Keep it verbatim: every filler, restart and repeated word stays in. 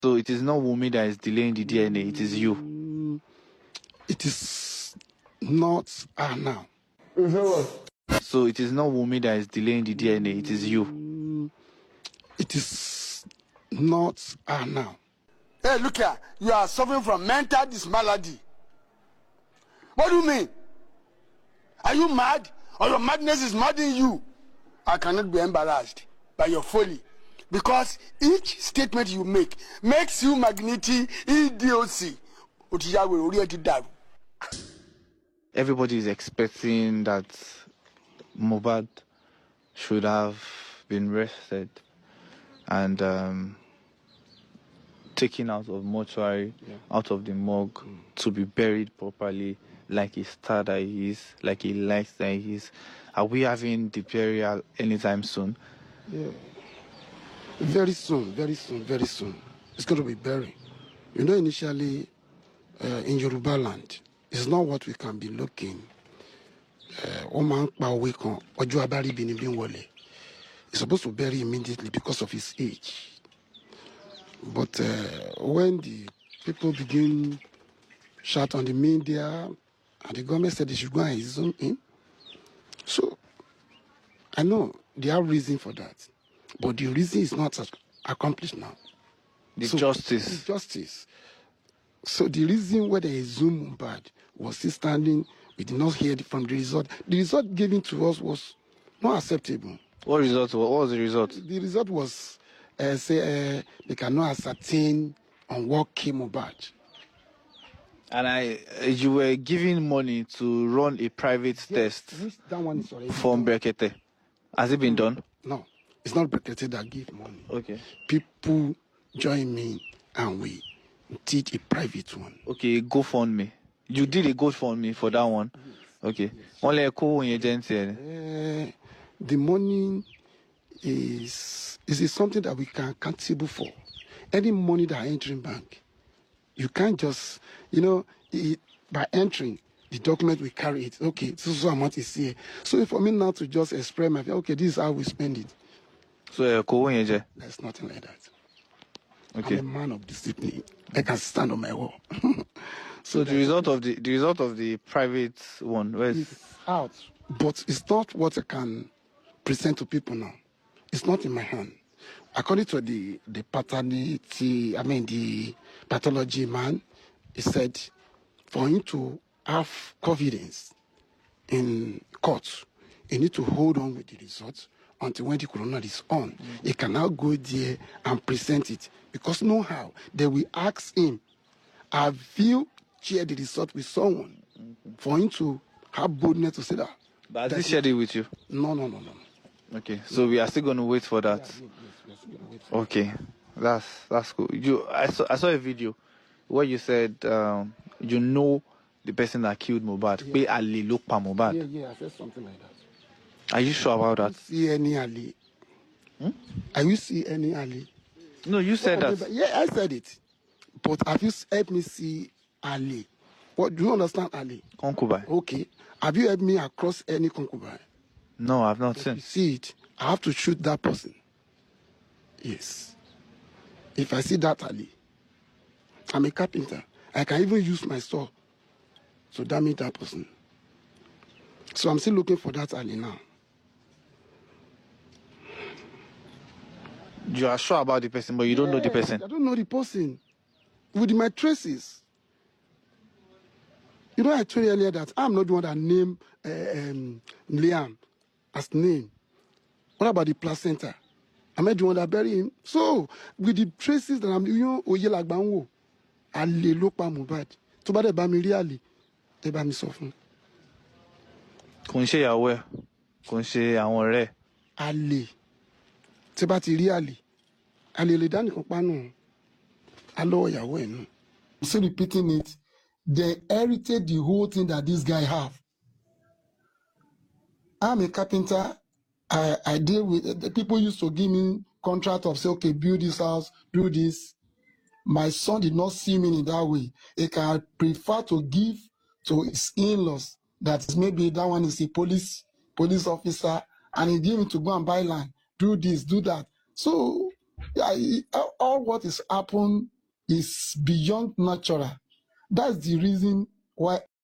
So it is not Wunmi that is delaying the D N A, it is you. Mm, it is not her now. So it is not Wunmi that is delaying the D N A, it is you. Mm, it is not her now. Hey, look here. You are suffering from mental dismalady. What do you mean? Are you mad? Or your madness is madding you? I cannot be embarrassed by your folly. Because each statement you make makes you magnity idiocy. Everybody is expecting that Mohbad should have been rested and um, taken out of mortuary, yeah. out of the morgue, mm. to be buried properly, like a star that he is, like a light that he is. Are we having the burial anytime soon? Yeah. Very soon, very soon, very soon. It's going to be buried. You know, initially, uh, in Yoruba land, it's not what we can be looking. It's supposed to bury immediately because of his age. But uh, when the people begin shout on the media, and the government said they should go and zoom in, so I know they have reason for that. But the reason is not accomplished now. The so, justice. The justice. So the reason why they zoom bad was still standing. We did not hear from the result. The result given to us was not acceptable. What result? What was the result? The result was, uh, say, uh, they cannot ascertain on what came about. And I, uh, you were giving money to run a private yes, test that one is already from Brekete. Has it been no, done? No, it's not Brekete that give money. Okay. People join me and we did a private one. Okay, GoFundMe. You did a GoFundMe for that one? Okay. Only a cool agency. Uh, the money is is something that we can accountable for. Any money that entering bank, you can't just, you know, it, by entering the document we carry it. Okay, this is what amount is here. So for me now to just express my, okay, this is how we spend it. So uh, cool agent. There's nothing like that. Okay. I'm a man of discipline. I can stand on my wall. So, so the result of the the result of the private one, where is it's out? But it's not what I can present to people now. It's not in my hand. According to the the paternity, I mean the pathology man, he said for him to have confidence in court, he need to hold on with the results until when the corona is on. Mm-hmm. He can now go there and present it. Because no how, they will ask him, have you shared the result with someone? Mm-hmm. For him to have boldness to say that. But has he shared it with you? No, no, no, no. Okay, so we are still going to wait for that. Yeah, yes, we are still going to wait for okay, that. that's that's cool. You, I saw, I saw a video where you said um, you know the person that killed Mohbad. Yeah. Ali look pa Mohbad. Yeah, yeah, I said something like that. Are you sure about that? See any Ali? Hmm? Are you see any Ali? No, you said what, that. Yeah, I said it. But have you helped me see Ali? What do you understand Ali? Concubine. Okay. Have you helped me across any concubine? No, I've not if seen. You see it. I have to shoot that person. Yes. If I see that Ali, I'm a carpenter. I can even use my saw to damage that person. So I'm still looking for that Ali now. You are sure about the person, but you don't yeah, know the person. I don't know the person. With my traces. You know, I told you earlier that I'm not the one that named uh, um, Liam as name. What about the placenta? Am I the one that buried him? So, with the traces that I'm, you know, Oye Lagbanwo, Ali Lopa Mohbad, to bade ba mi ri Ali, te ba mi sọ fún. Kò ń ṣe ìyàwó ẹ̀, kò ń ṣe àwọn ọ̀rẹ́. Ali, te ba ti ri Ali, Ali lè dá nìkan pa nù. Alo ìyàwó ẹ̀ nù. I'm still repeating it. They inherited the whole thing that this guy have. I'm a carpenter. I, I deal with the people used to give me contract of say, okay, build this house, build this. My son did not see me in that way. He can prefer to give to his in-laws that maybe that one is a police police officer, and he give him to go and buy land, do this, do that. So Yeah, it, all what is happened is beyond natural. That's the reason why